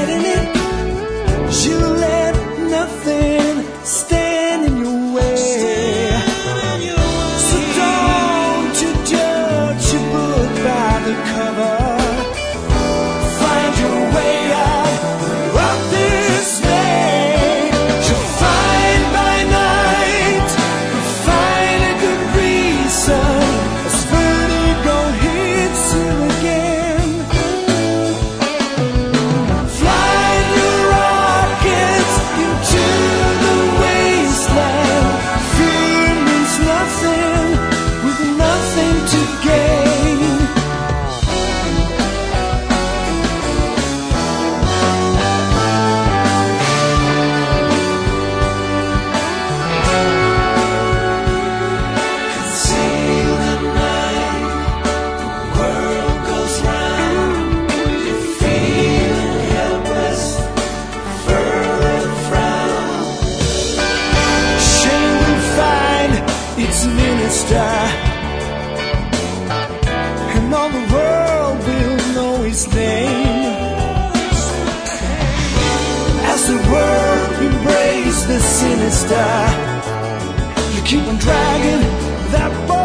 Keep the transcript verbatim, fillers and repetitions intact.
getting it. You let nothing stand in your way. So don't you judge your book by the cover. Find your way out of this maze. You'll find by night, you'll find a good reason as vertigo hits you again. Fly your rockets into the wasteland. Fear means nothing with nothing to gain. Conceal the night, the world goes round. You're feeling helpless, furrow frown. Shame we find its minister, and all the world will know his name. As the world embraces the sinister, you keep on dragging that ball.